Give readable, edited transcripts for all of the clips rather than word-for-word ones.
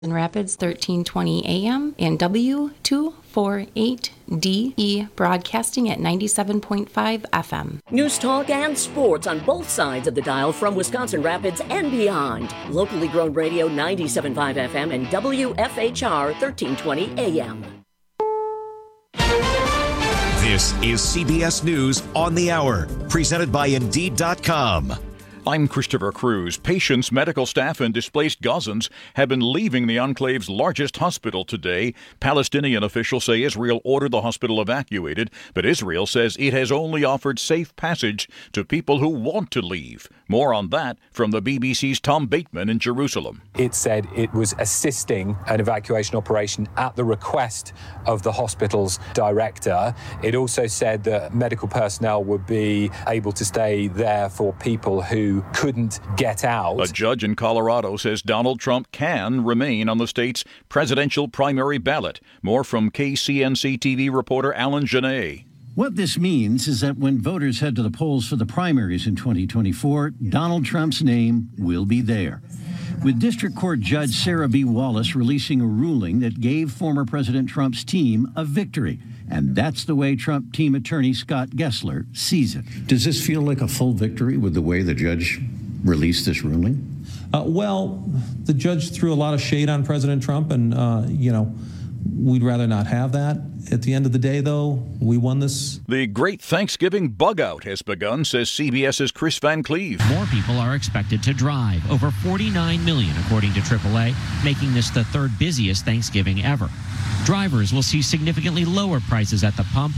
in Rapids 1320 AM and W248DE broadcasting at 97.5 FM. News talk and sports on both sides of the dial from Wisconsin Rapids and beyond. Locally grown radio 97.5 FM and WFHR 1320 AM. This is CBS News on the Hour, presented by Indeed.com. I'm Christopher Cruz. Patients, medical staff, and displaced Gazans have been leaving the enclave's largest hospital today. Palestinian officials say Israel ordered the hospital evacuated, but Israel says it has only offered safe passage to people who want to leave. More on that from the BBC's Tom Bateman in Jerusalem. It said it was assisting an evacuation operation at the request of the hospital's director. It also said that medical personnel would be able to stay there for people who couldn't get out. A judge in Colorado says Donald Trump can remain on the state's presidential primary ballot. More from KCNC TV reporter Alan Genet. What this means is that when voters head to the polls for the primaries in 2024, Donald Trump's name will be there. With District Court Judge Sarah B. Wallace releasing a ruling that gave former President Trump's team a victory. And that's the way Trump team attorney Scott Gessler sees it. Does this feel like a full victory with the way the judge released this ruling? Well, the judge threw a lot of shade on President Trump, and, we'd rather not have that. At the end of the day, though, we won this. The Great Thanksgiving Bug-Out has begun, says CBS's Chris Van Cleve. More people are expected to drive, over 49 million, according to AAA, making this the third busiest Thanksgiving ever. Drivers will see significantly lower prices at the pump,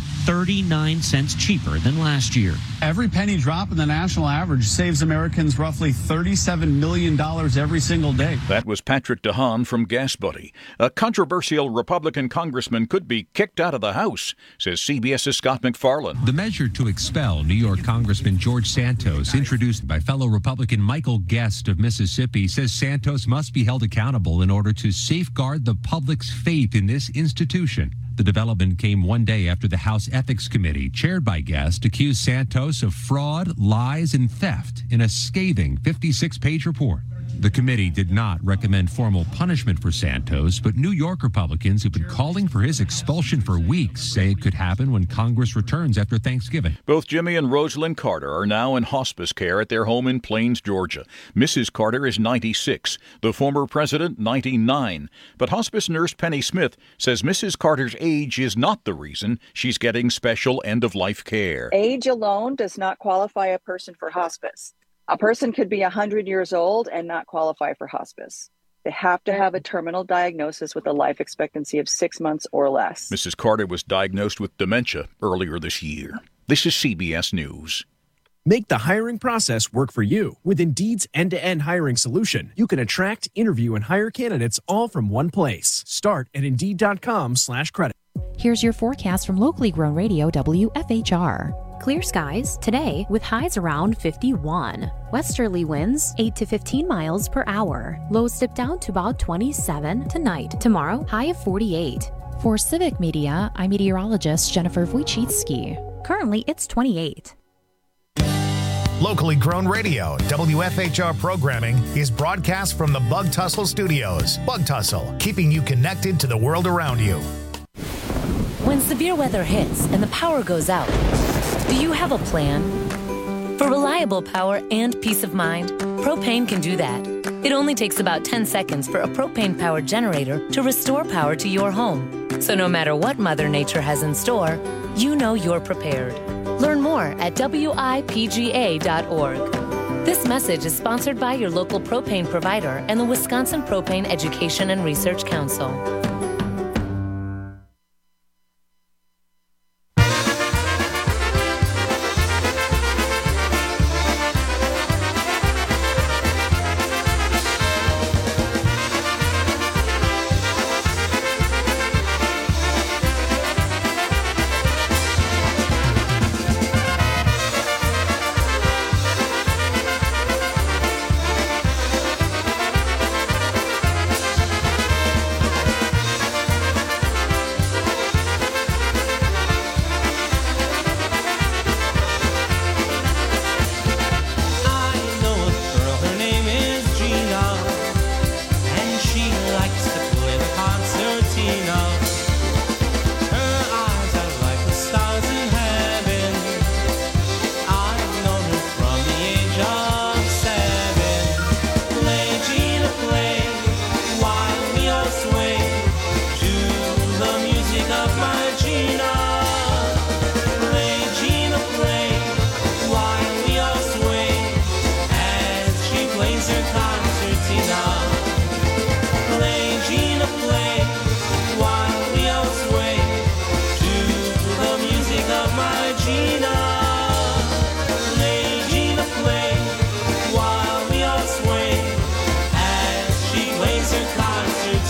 39 cents cheaper than last year. Every penny drop in the national average saves Americans roughly $37 million every single day. That was Patrick DeHaan from Gas Buddy. A controversial Republican congressman could be kicked out of the House, says CBS's Scott MacFarlane. The measure to expel New York Congressman George Santos, introduced by fellow Republican Michael Guest of Mississippi, says Santos must be held accountable in order to safeguard the public's faith in this institution. The development came one day after the House Ethics Committee, chaired by Guest, accused Santos of fraud, lies, and theft in a scathing 56-page report. The committee did not recommend formal punishment for Santos, but New York Republicans who've been calling for his expulsion for weeks say it could happen when Congress returns after Thanksgiving. Both Jimmy and Rosalind Carter are now in hospice care at their home in Plains, Georgia. Mrs. Carter is 96, the former president 99. But hospice nurse Penny Smith says Mrs. Carter's age is not the reason she's getting special end-of-life care. Age alone does not qualify a person for hospice. A person could be 100 years old and not qualify for hospice. They have to have a terminal diagnosis with a life expectancy of 6 months or less. Mrs. Carter was diagnosed with dementia earlier this year. This is CBS News. Make the hiring process work for you. With Indeed's end-to-end hiring solution, you can attract, interview, and hire candidates all from one place. Start at Indeed.com/credit. Here's your forecast from locally grown radio WFHR. Clear skies today with highs around 51. Westerly winds 8 to 15 miles per hour. Lows dip down to about 27 tonight. Tomorrow, high of 48. For Civic Media, I'm meteorologist Jennifer Wojcicki. Currently, it's 28. Locally grown radio, WFHR programming is broadcast from the Bug Tussle Studios. Bug Tussle, keeping you connected to the world around you. When severe weather hits and the power goes out, do you have a plan? For reliable power and peace of mind, Propane can do that. It only takes about 10 seconds for a propane-powered generator to restore power to your home. So no matter what Mother Nature has in store, you know you're prepared. Learn more at WIPGA.org. This message is sponsored by your local propane provider and the Wisconsin Propane Education and Research Council.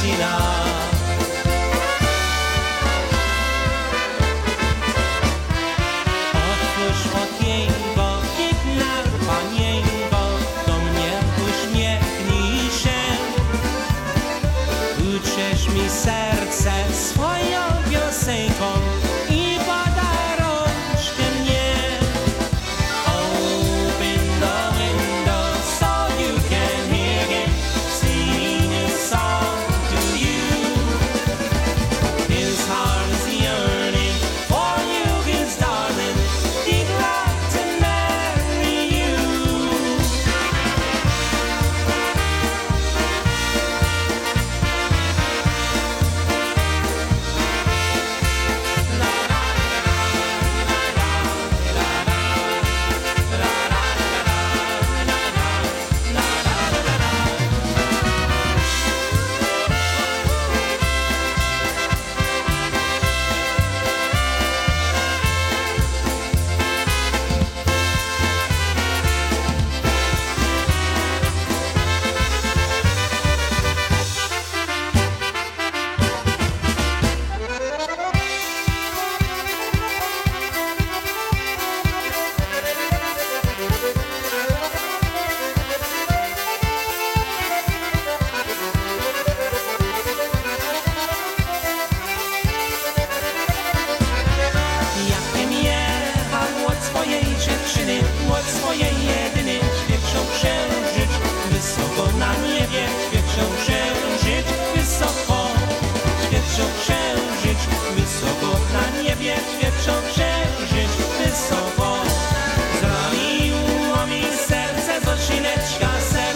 godzina. Otwórz okienko, piękna panienko, do mnie uśmiechnij się. Uciesz mi serce swoją piosenką i podaj rączkę mnie. Open the window so you can hear him singing his song to you. His heart is yearning for you, his darling. He'd like to marry you. Jakiem jechał od swojej dziewczyny, od swojej jedyny, świeciał księżyc, wysoko na niebie, świeciał księżyc, wysoko, świeciał księżyc, wysoko na niebie, świeciał księżyc, wysoko. Zraniło mi serce Zosineczka,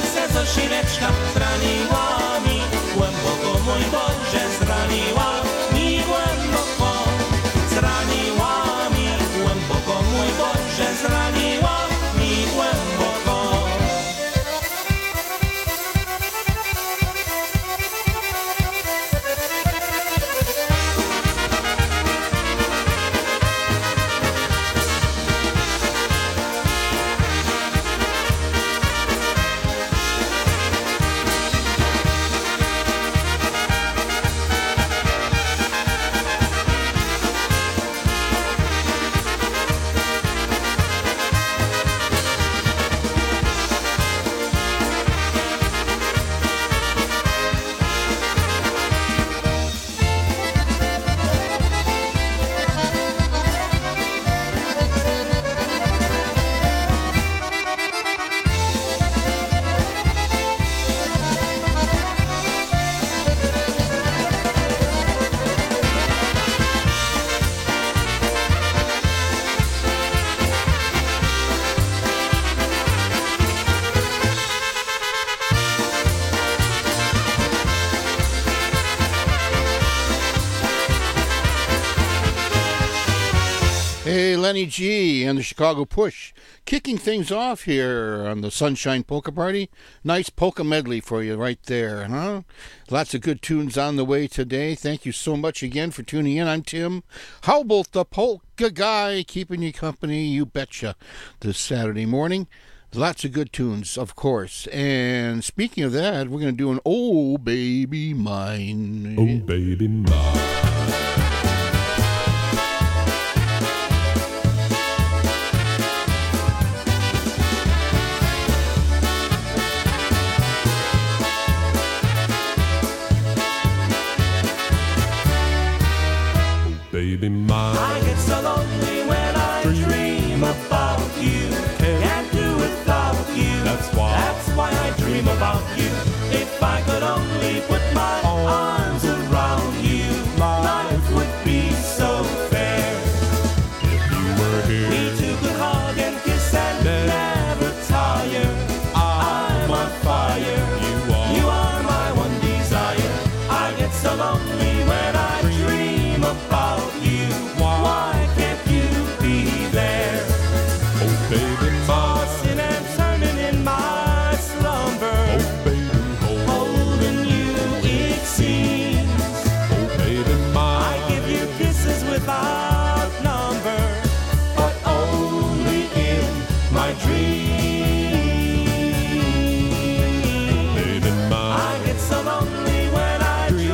zraniła mi głęboko, mój Boże, zraniła mi głęboko. Zraniła mi głęboko, mój Boże, zraniła mi głęboko. Hey, Lenny G and the Chicago Push, kicking things off here on the Sunshine Polka Party. Nice polka medley for you right there, huh? Lots of good tunes on the way today. Thank you so much again for tuning in. I'm Tim Howbolt, the polka guy, keeping you company, you betcha, this Saturday morning. Lots of good tunes, of course. And speaking of that, we're going to do an Oh Baby Mine. Oh Baby Mine. Baby mine, I get so lonely when I dream about you. Can't do without you. That's why I dream about you. If I could only put my arms around you, life would be so fair. If you were here, we two could hug and kiss and never tire. I'm on fire. You are my one desire. I get so lonely when I dream about you. Why can't you be there? oh baby mine, Tossing and turning in my slumber. oh baby Holding you, it seems. oh baby mine, I give you kisses without number, but only in my dream. baby mine, I get so lonely when I dream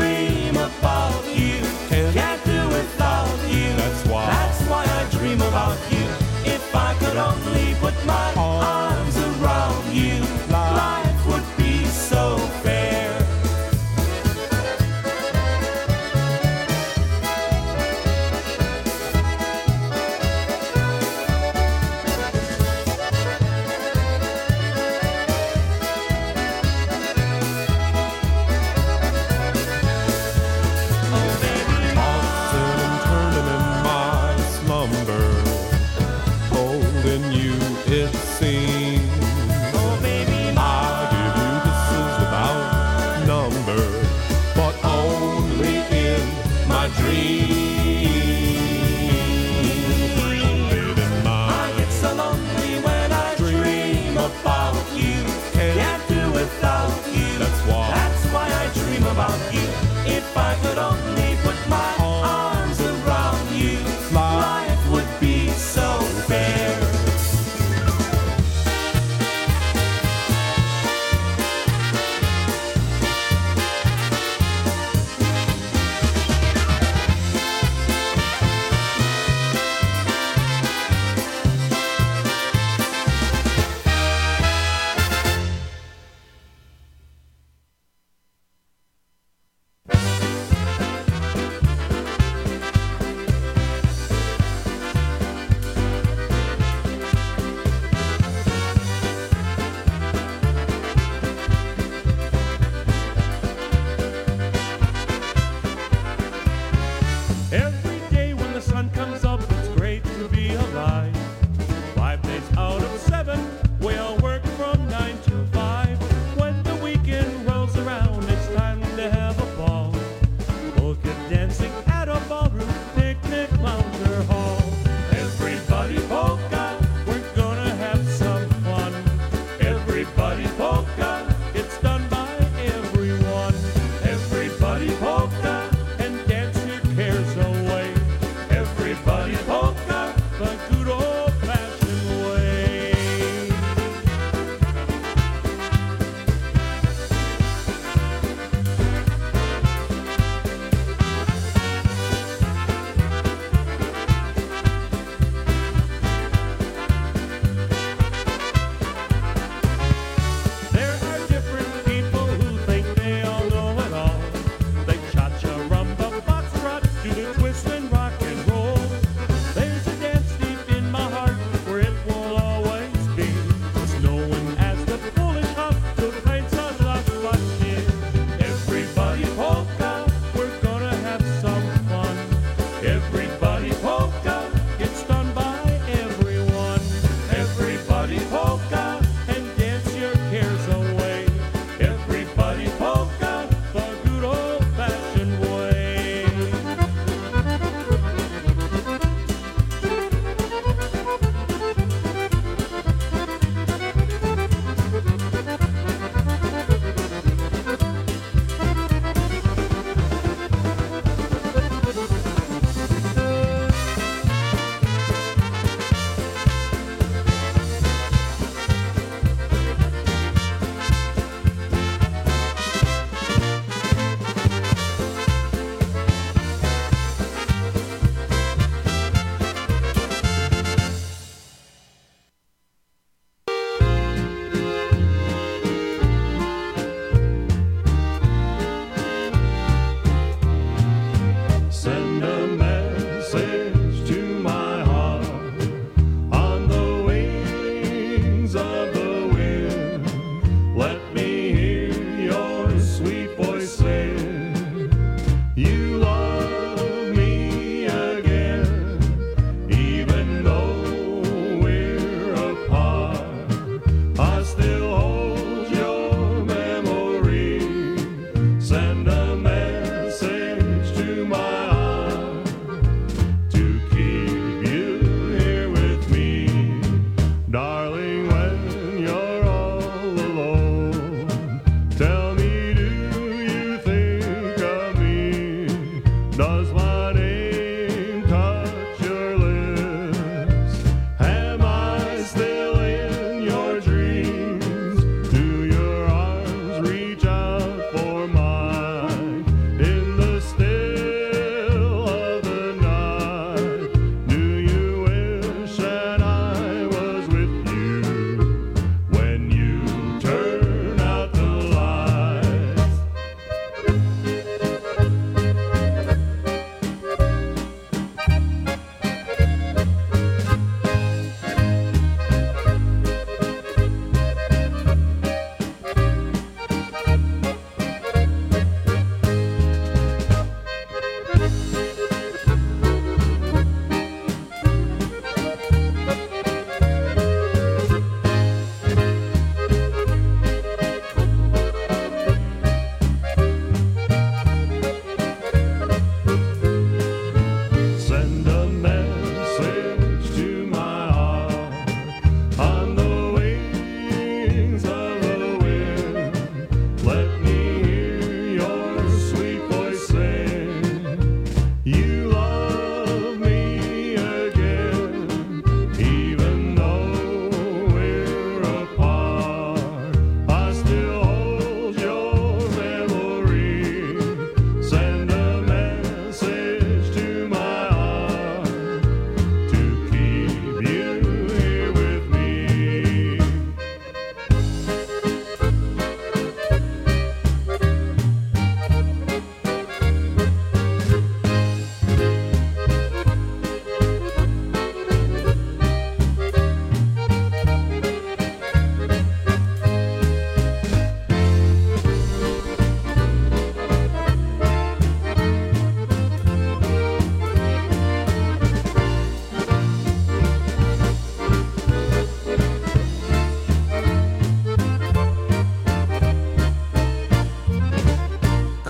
I get so lonely when I dream about you. Can't do without you. That's why I dream about you. If I could only put my arms around you, life would be so fair.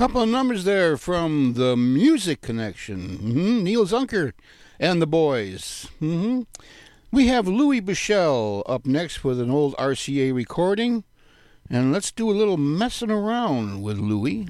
couple of numbers there from the Music Connection. Neil Zunker and the boys. We have Louis Bichelle up next with an old RCA recording. And let's do a little messing around with Louis.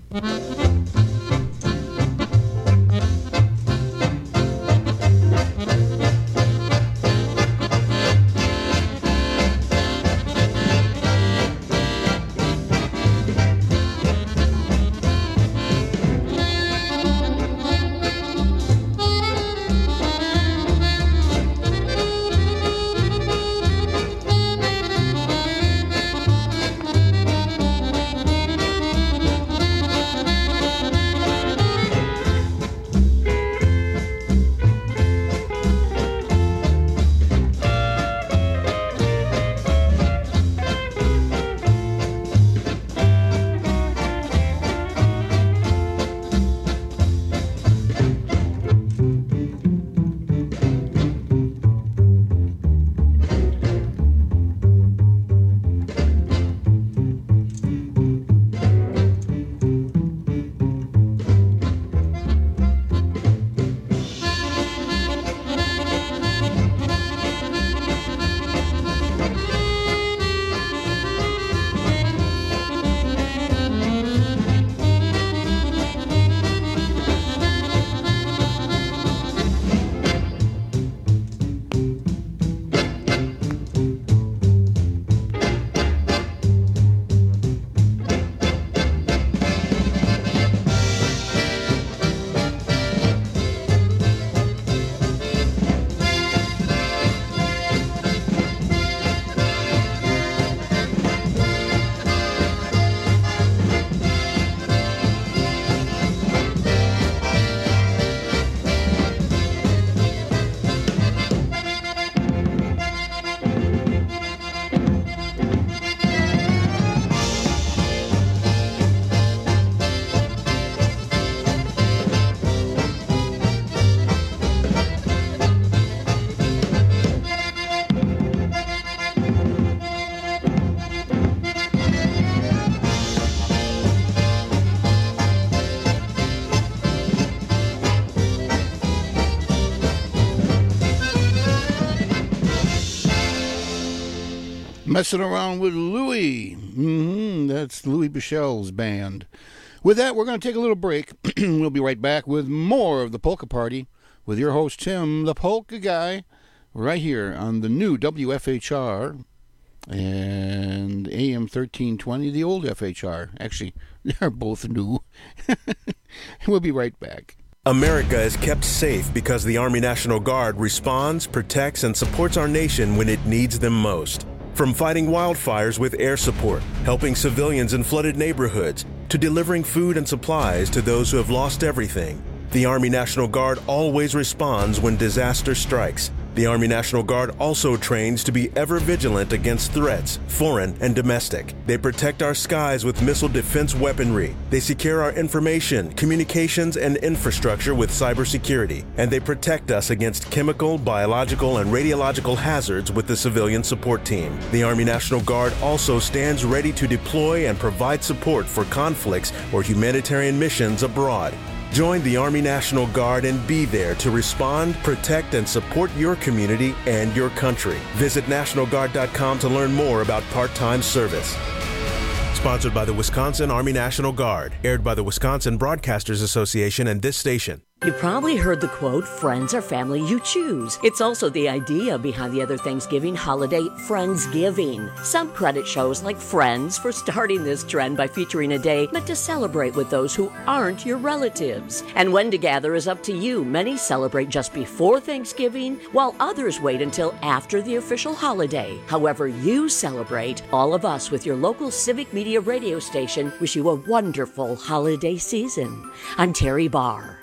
Messing Around with Louis. That's Louis Bichelle's band. With that, we're going to take a little break. We'll be right back with more of the Polka Party with your host, Tim, the Polka Guy, right here on the new WFHR and AM 1320, the old FHR. Actually, they're both new. We'll be right back. America is kept safe because the Army National Guard responds, protects, and supports our nation when it needs them most. From fighting wildfires with air support, helping civilians in flooded neighborhoods, to delivering food and supplies to those who have lost everything, the Army National Guard always responds when disaster strikes. The Army National Guard also trains to be ever vigilant against threats, foreign and domestic. They protect our skies with missile defense weaponry. They secure our information, communications, and infrastructure with cybersecurity. And they protect us against chemical, biological, and radiological hazards with the civilian support team. The Army National Guard also stands ready to deploy and provide support for conflicts or humanitarian missions abroad. Join the Army National Guard and be there to respond, protect, and support your community and your country. Visit NationalGuard.com to learn more about part-time service. Sponsored by the Wisconsin Army National Guard. Aired by the Wisconsin Broadcasters Association and this station. You probably heard the quote, friends are family you choose. It's also the idea behind the other Thanksgiving holiday, Friendsgiving. Some credit shows like Friends for starting this trend by featuring a day meant to celebrate with those who aren't your relatives. And when to gather is up to you. Many celebrate just before Thanksgiving, while others wait until after the official holiday. However you celebrate, all of us with your local civic media radio station wish you a wonderful holiday season. I'm Terry Barr.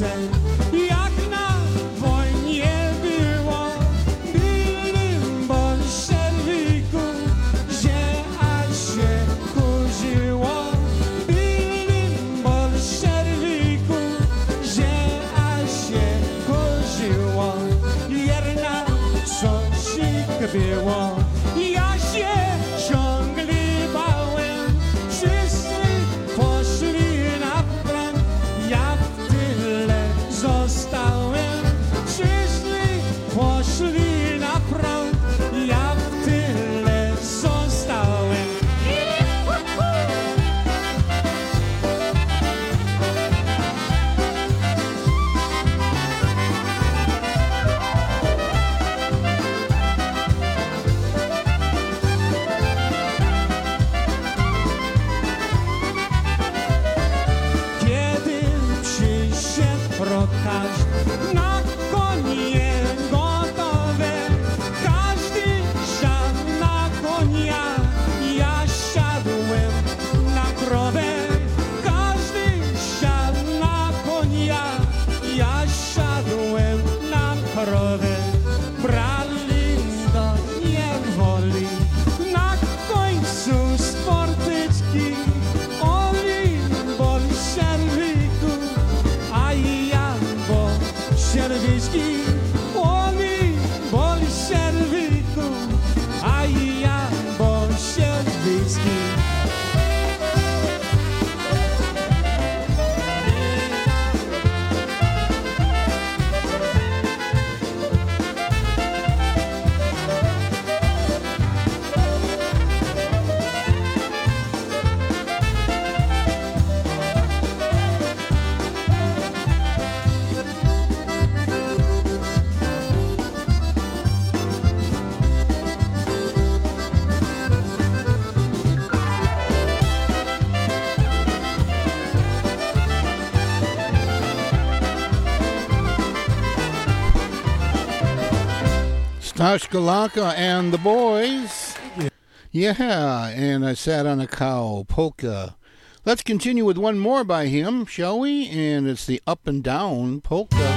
serce, jak na wojnie było. Bylym bolszewiku, że aż się kurzyło. Bylym bolszewiku, że aż się kurzyło. Wierna coś było. Ja się ciągle bałem, wszyscy poszli na front, ja w tyle zostałem. Wszyscy poszli na front, ja w tyle zostałem. Kiedy przyszedł rotarz, na konie gotowe, każdy siadł na konia, ja siadłem na krowę. Każdy siadł na konia, ja siadłem na krowę. Brali do niewoli, na końcu sportyczki, oli bolszewiku, a ja bolszewiczki, oli bolszewiku, a ja bolszewiczki. Stash Galaka and the boys. Yeah, and I Sat on a Cow, polka. Let's continue with one more by him, shall we? And it's the Up and Down polka.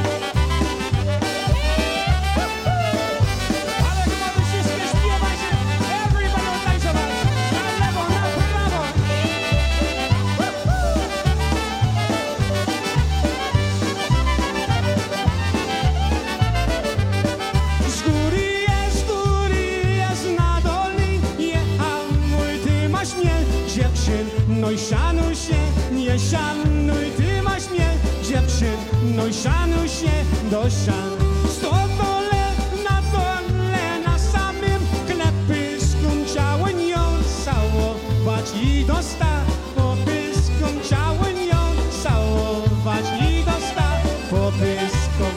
No i szanuj się, nie szanuj, ty masz mnie, dziewczyn. No i szanuj się, do szan. Sto dole, na samym klepysku chciałem ją całować i dostać po pysku. Chciałem ją całować i dostać po pysku.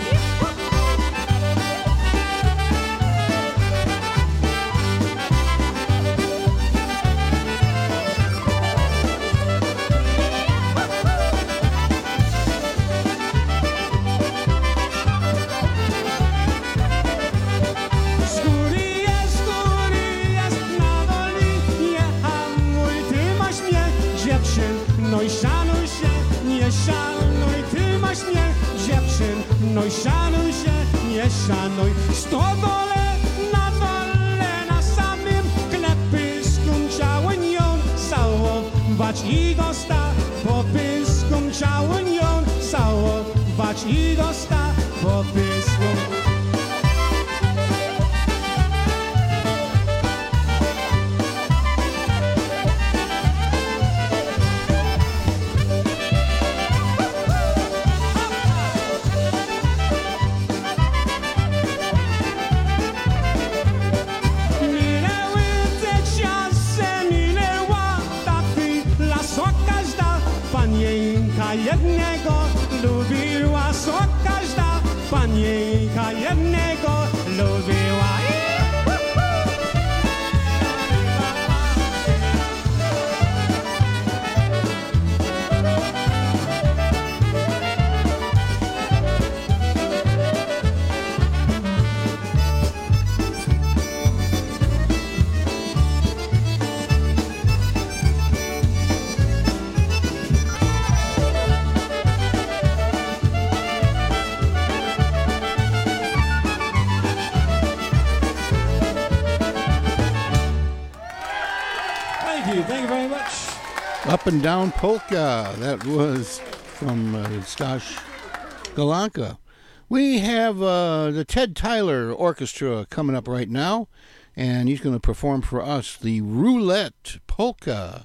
No i szanuj się, nie szanuj, ty masz mnie, dziewczyn. No i szanuj się, nie szanuj. Sto dole, na samym klepysku chciałem ją całować i dostać po pysku. Chciałem ją całować i dostać po pysku. Jednego lubiła, so każda panienka jednego lubiła. you very much. Up and Down Polka. That was from Stash Galanka. We have the Ted Tyler Orchestra coming up right now, and he's going to perform for us the Roulette Polka.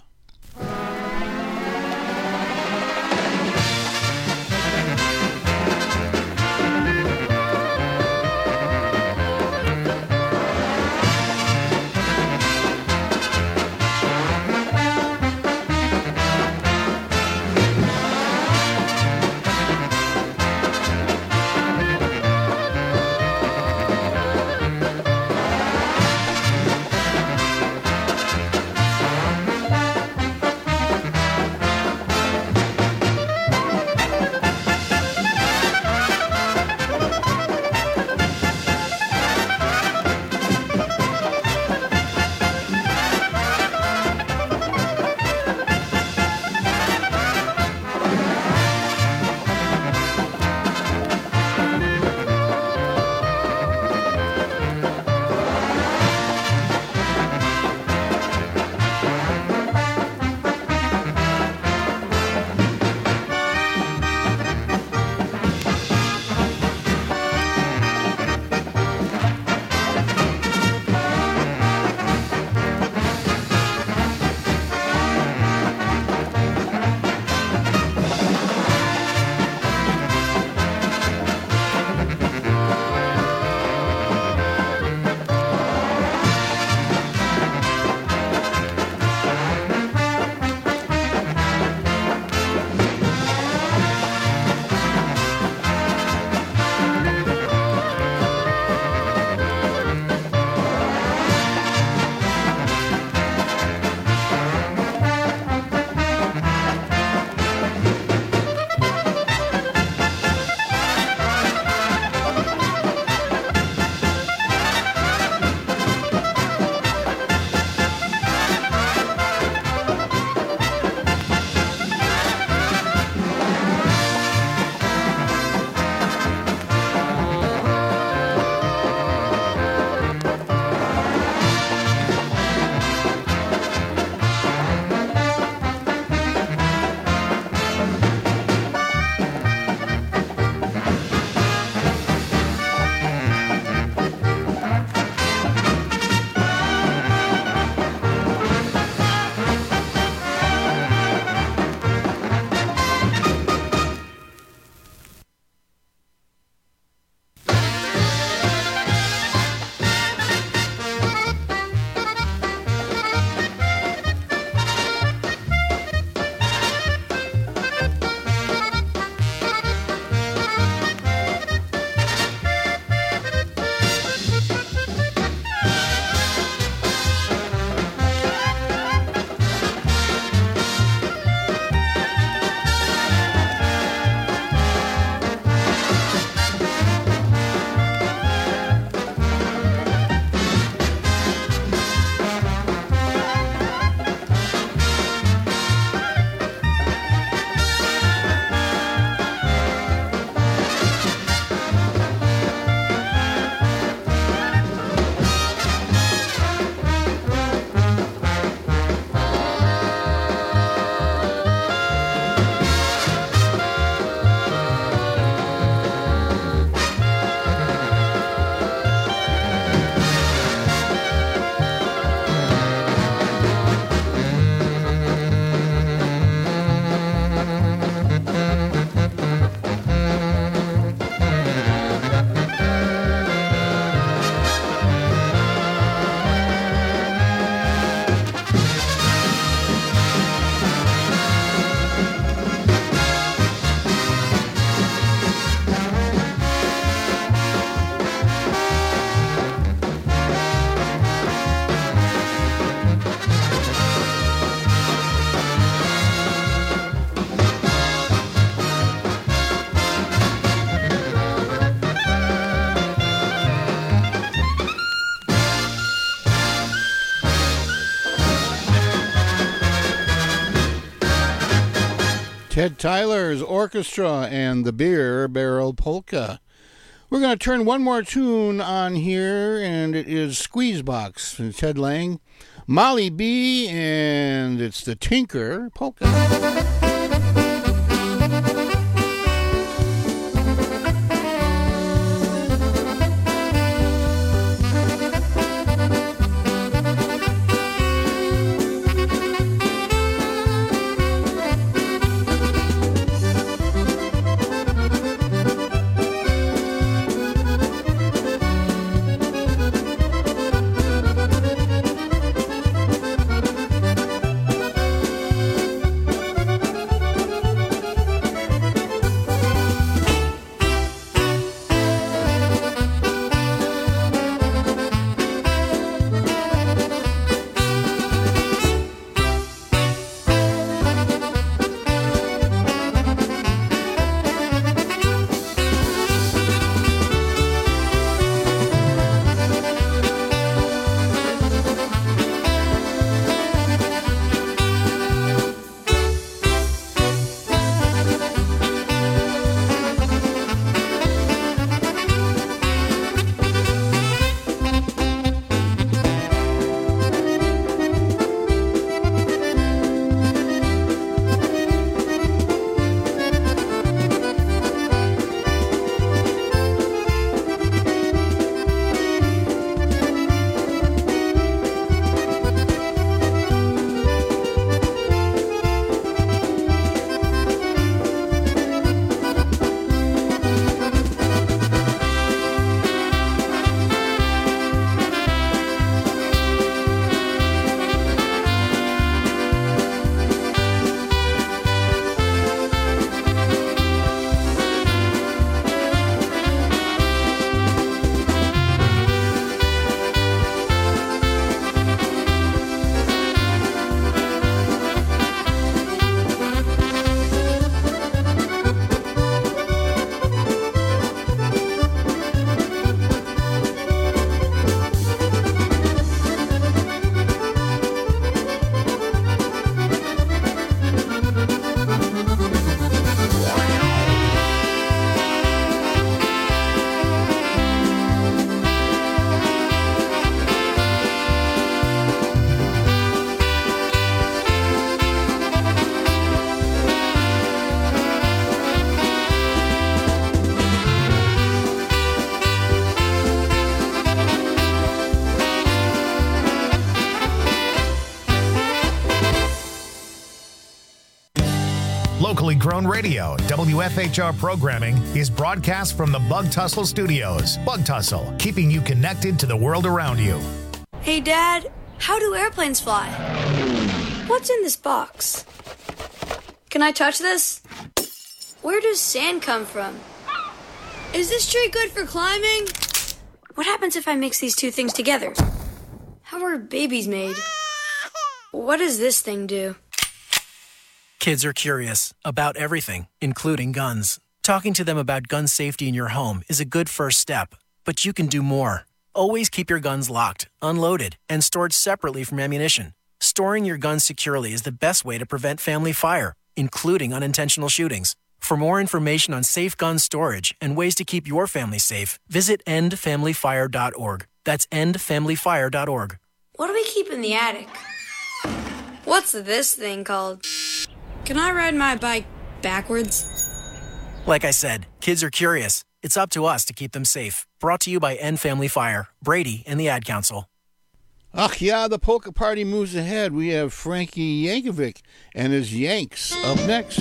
Ted Tyler's Orchestra and the Beer Barrel Polka. We're going to turn one more tune on here, and it is Squeezebox from Ted Lang. Molly B, and it's the Tinker Polka. Locally grown radio, WFHR programming is broadcast from the Bug Tussle Studios. Bug Tussle, keeping you connected to the world around you. Hey, Dad, how do airplanes fly? What's in this box? Can I touch this? Where does sand come from? Is this tree good for climbing? What happens if I mix these two things together? How are babies made? What does this thing do? Kids are curious about everything, including guns. Talking to them about gun safety in your home is a good first step, but you can do more. Always keep your guns locked, unloaded, and stored separately from ammunition. Storing your guns securely is the best way to prevent family fire, including unintentional shootings. For more information on safe gun storage and ways to keep your family safe, visit endfamilyfire.org. That's endfamilyfire.org. What do we keep in the attic? What's this thing called? Can I ride my bike backwards? Like I said, kids are curious. It's up to us to keep them safe. Brought to you by End Family Fire, Brady, and the Ad Council. Ach yeah, the polka party moves ahead. We have Frankie Yankovic and his Yanks up next.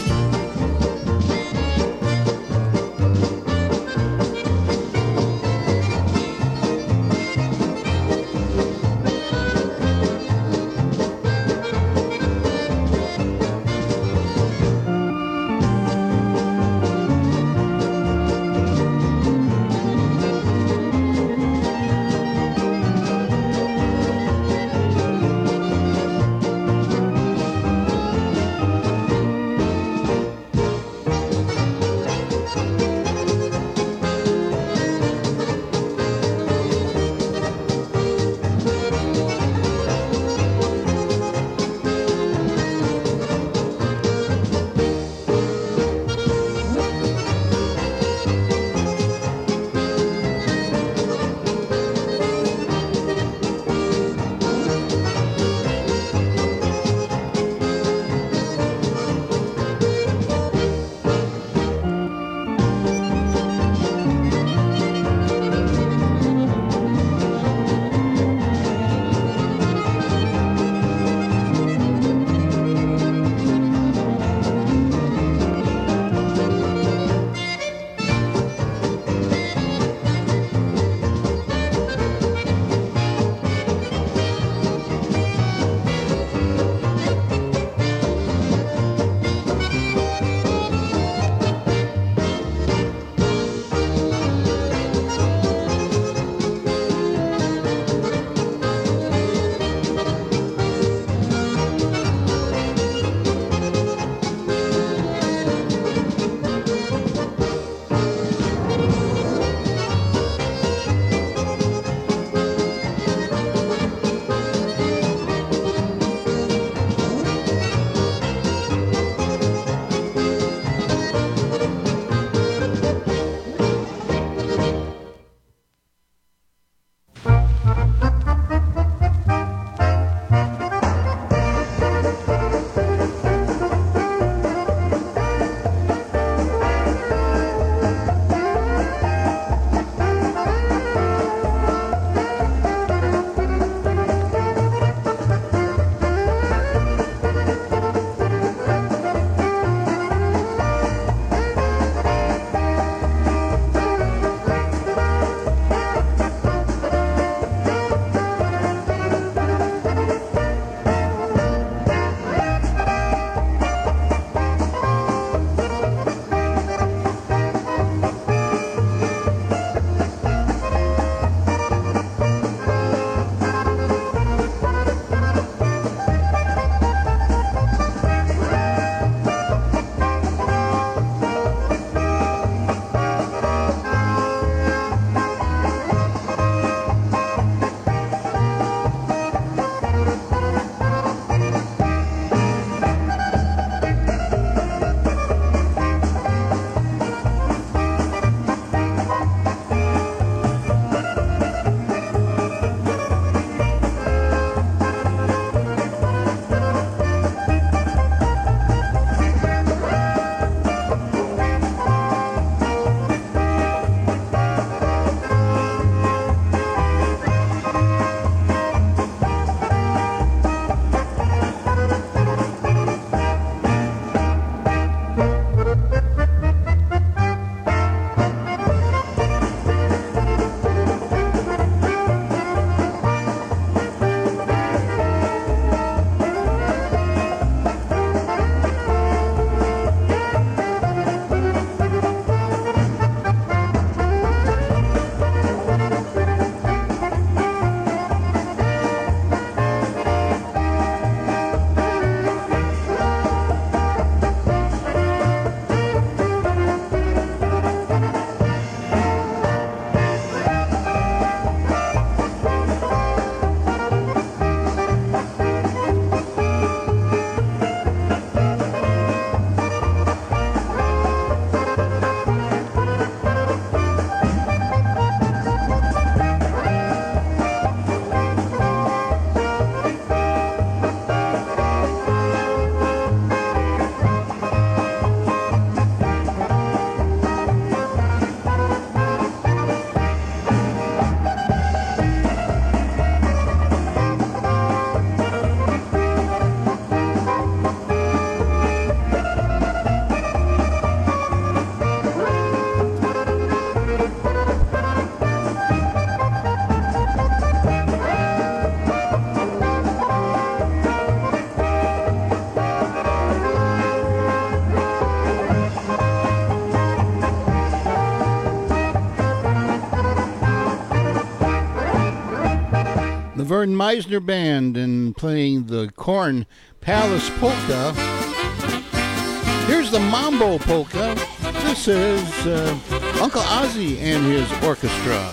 The Vern Meisner Band and playing the Korn Palace Polka. Here's the Mambo Polka. This is Uncle Ozzy and his orchestra.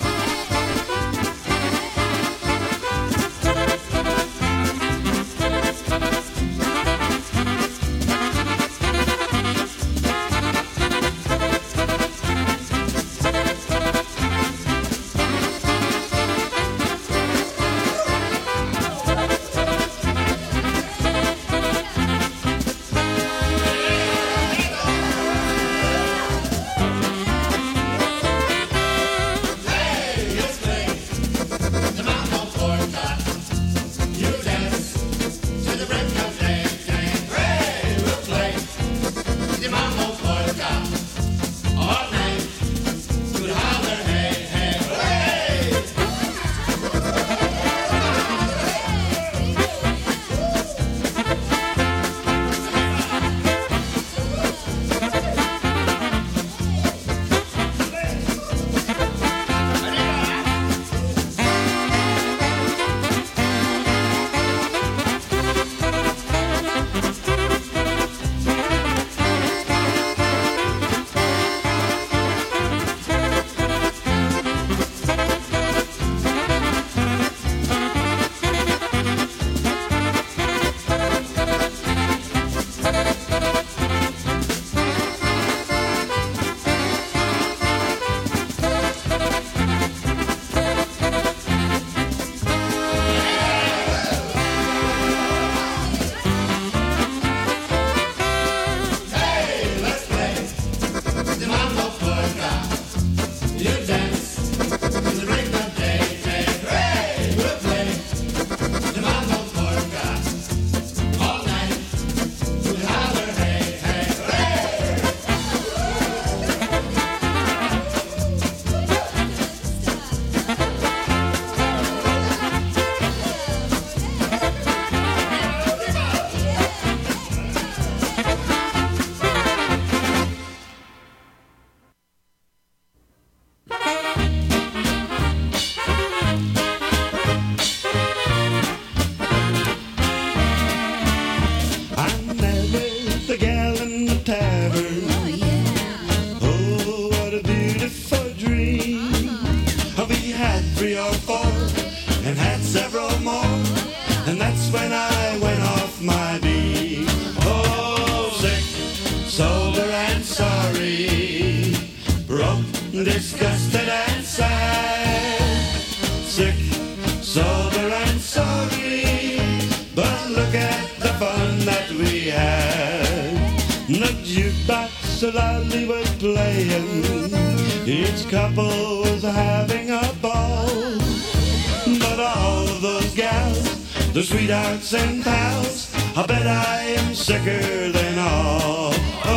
The sweethearts and pals, I bet I am sicker than all.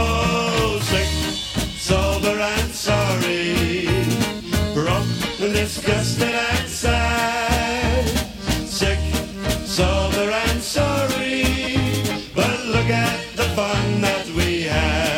Oh, sick, sober and sorry, broke, disgusted and sad. Sick, sober and sorry, but look at the fun that we had.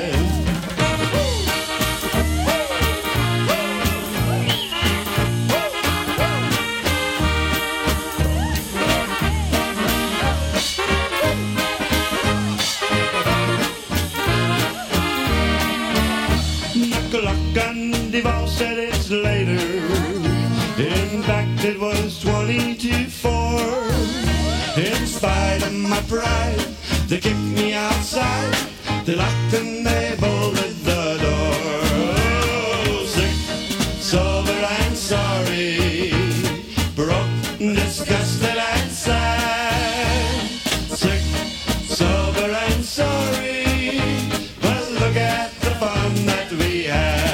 Said it's later. In fact, it was 20 to 4. In spite of my pride, they kicked me outside. They locked and they bolted the door. Oh, sick, sober and sorry, broke, disgusted and sad. Sick, sober and sorry, but look at the fun that we had.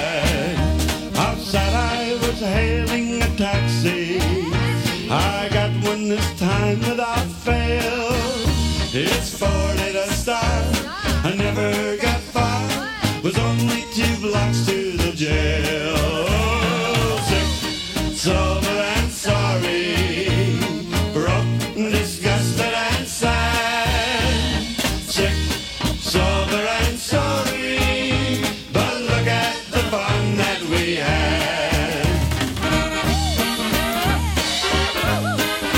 I was hailing a taxi. I got one this time without fail. It's 40 to start. I never got far. Was only 2 blocks to the jail. Oh, sick, sober and sorry, broke, disgusted and sad. Sick, sober and sorry, but look at the fun that we had.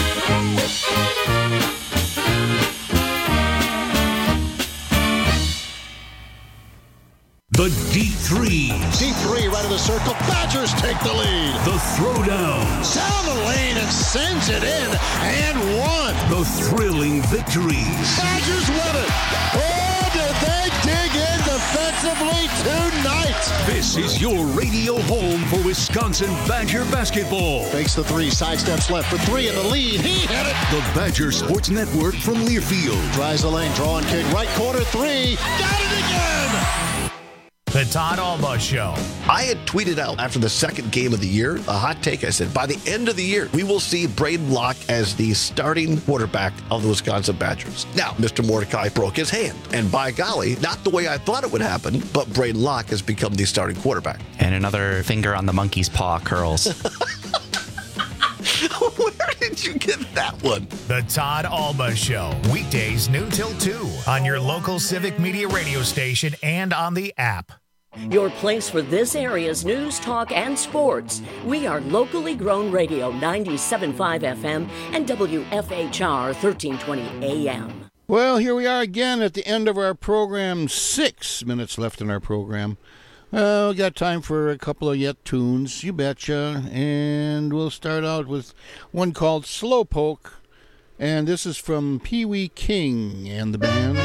The deep threes. Deep three right of the circle. Badgers take the lead. The throwdowns. Down the lane and sends it in and one. The thrilling victories. Badgers win it. Oh, did they dig in defensively tonight? This is your radio home for Wisconsin Badger basketball. Fakes the three, sidesteps left for three in the lead. He hit it. The Badger Sports Network from Learfield. Drives the lane, drawing kick, right corner three. Got it again. The Todd Alba Show. I had tweeted out after the second game of the year, a hot take. I said, by the end of the year, we will see Braden Locke as the starting quarterback of the Wisconsin Badgers. Now, Mr. Mordecai broke his hand. And by golly, not the way I thought it would happen, but Braden Locke has become the starting quarterback. And another finger on the monkey's paw curls. Where did you get that one? The Todd Alba Show. Weekdays noon till 2 on your local Civic Media radio station and on the app. Your place for this area's news, talk, and sports. We are locally grown radio 97.5 FM and WFHR 1320 AM. Well, here we are again at the end of our program. 6 minutes left in our program. We got time for a couple of yet tunes, you betcha. And we'll start out with one called Slowpoke. And this is from Pee Wee King and the band.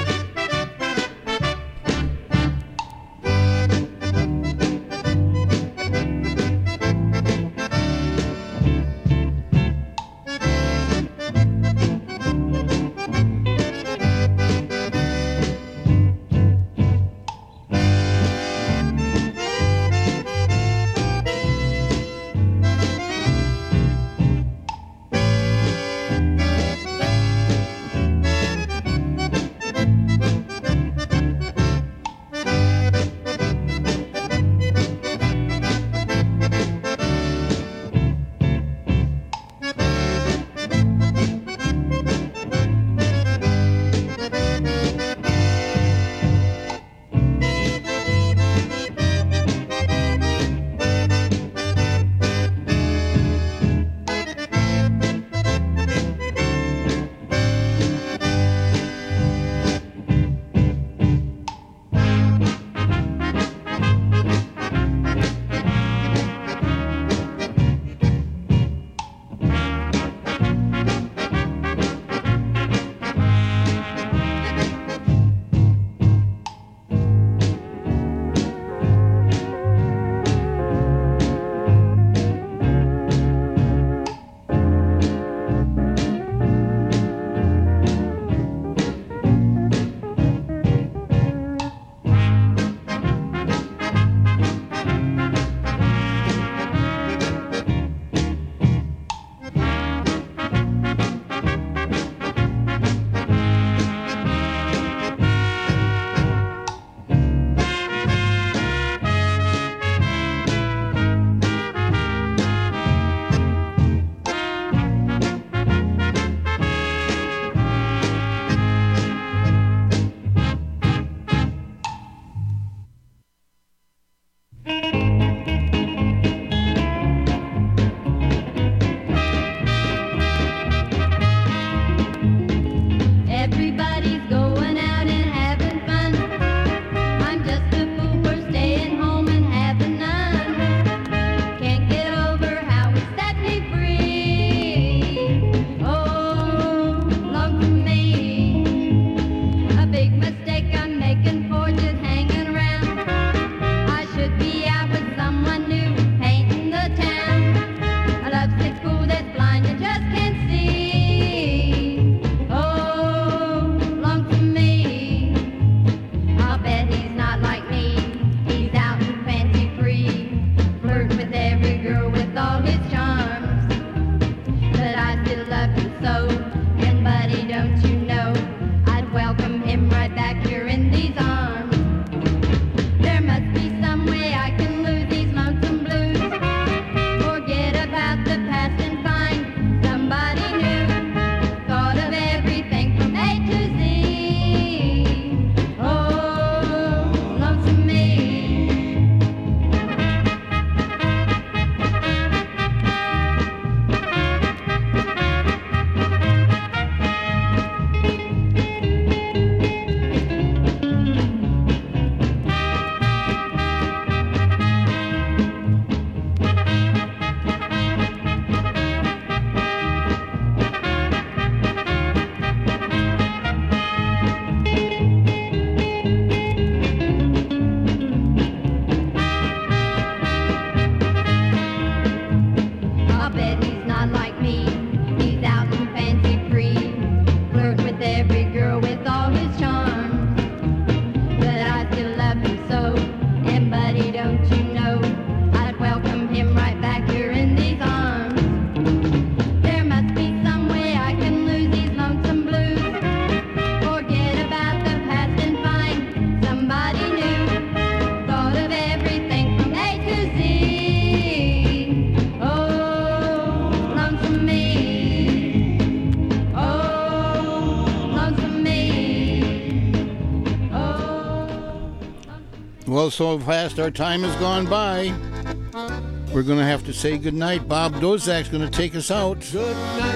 Well, so fast our time has gone by. We're going to have to say goodnight. Bob Dozak's going to take us out. Good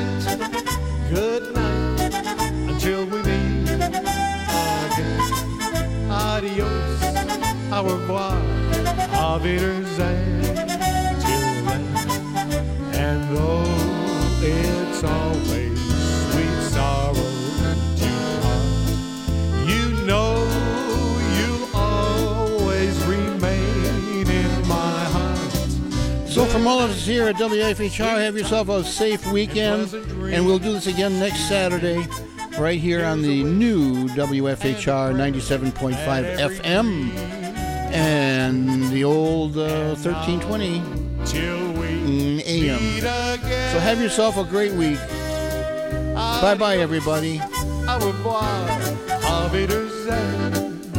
night, until we meet again. Adios, au revoir, auf Wiedersehen, till then. And though it's always sweet sorrow to part, you know you'll always remain in my heart. So from all of us here at WFHR, have yourself a safe weekend, and we'll do this again next Saturday right here on the new WFHR 97.5 FM and the old 1320 AM. So have yourself a great week. Bye-bye, everybody. Au revoir, auf Wiedersehen.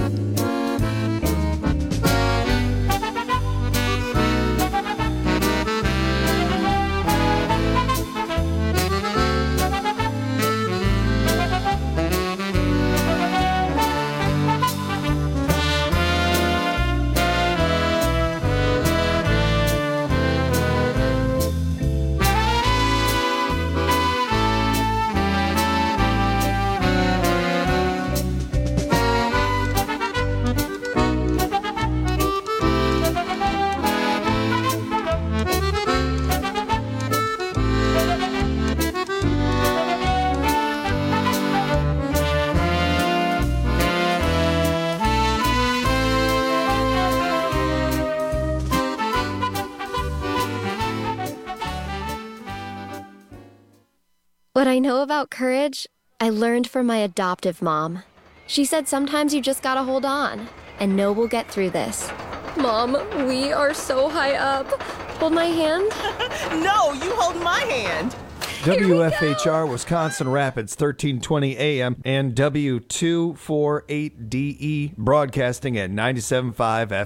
What I know about courage, I learned from my adoptive mom. She said sometimes you just gotta hold on and know we'll get through this. Mom, we are so high up. Hold my hand. No, you hold my hand. WFHR Wisconsin Rapids 1320 AM and W248DE broadcasting at 97.5 FM.